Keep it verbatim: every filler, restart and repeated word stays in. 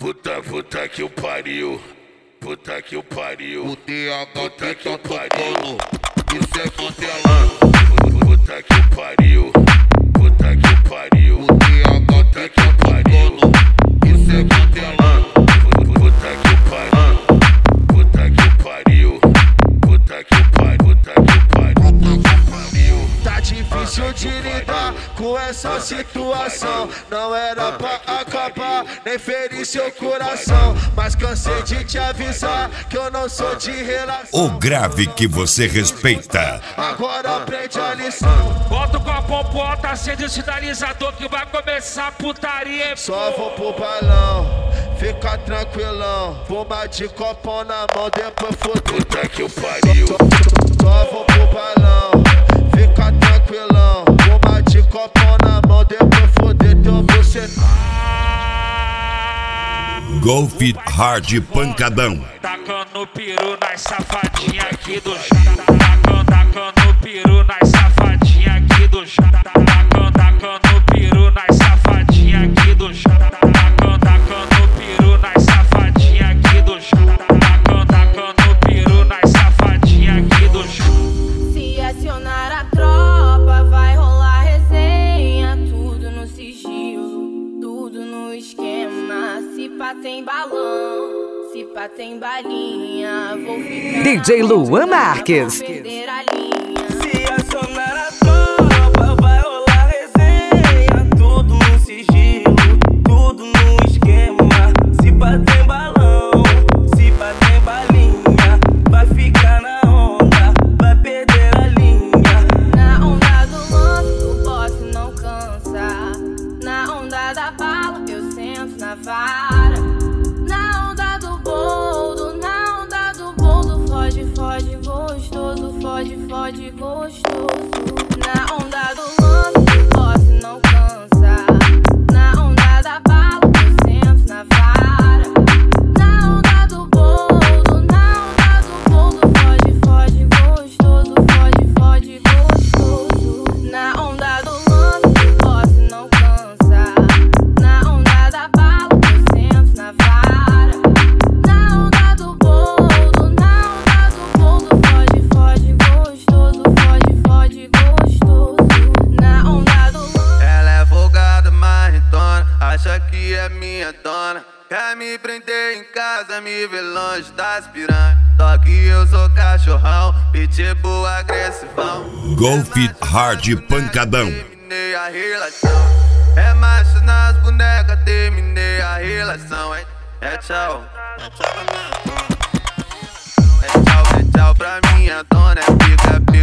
Puta, puta que o pariu. Puta que o pariu. O T H Puta que tá o pariu. tocando. Isso é Cantelão. Puta que o pariu. Puta que o pariu. O T H Puta que o pariu. Isso é Cantelão. Puta que o pariu. Puta que o pariu. Puta que o pariu. Puta que o pariu. Tá difícil de lidar com essa situação. Não era pra acabar, nem ferir seu coração. Mas cansei de te avisar que eu não sou de relação. O grave que você respeita. Agora aprende a lição. Bota com a popota, acende o sinalizador que vai começar a putaria. Só vou pro balão, fica tranquilão. Bomba de copão na mão, depois foder. Puta que o pariu. Só vou pro balão, fica tranquilão. Bomba de copão na mão, depois foder teu bucetão. Golf Hard Pancadão. Tacando peru nas safadinhas aqui do chão. Tacando, tacando peru nas safadinhas aqui do chão. Tacando, tacando peru nas safadinhas aqui do chão. Tacando, tacando peru nas safadinhas aqui do chão. Tacando, tacando peru nas safadinhas aqui do chão. Se acionar a tropa, vai rolar resenha. Tudo no sigilo, tudo no esquema. Se pá tem balão, se pá tem balinha. Vou ficar D J Luan Marques. Vou perder a linha. Se acionar a tropa, vai rolar resenha. Tudo no sigilo, tudo no esquema. Se pá tem balão, se pá tem balinha. Vai ficar na onda, vai perder a linha. Na onda do lance, o boss não cansa. Na onda da bala, eu sento na vara. Na onda do boldo, na onda do boldo. Foge, foge, gostoso. Foge, foge, gostoso. Na onda do lance, o boss não cansa. Na onda da bala, eu sento na vara. Na onda do boldo, na onda do boldo. Foge, foge, gostoso. Foge, foge, gostoso. Na onda do lance, o boss não cansa. Na onda da bala, eu sento na vara. Na onda do boldo, na onda do boldo. Foge, foge, gostoso. Foge, foge, gostoso. Na onda do lance. Ela é folgada, marretona, acha que é minha dona. Quer me prender em casa, me ver longe das piranhas. Só que eu sou cachorrão, pitbull agressivão. Golf Hard Pancadão. Terminei a relação. É macho nas bonecas, terminei a relação. É, é tchau. É tchau, é tchau pra minha dona, é pica.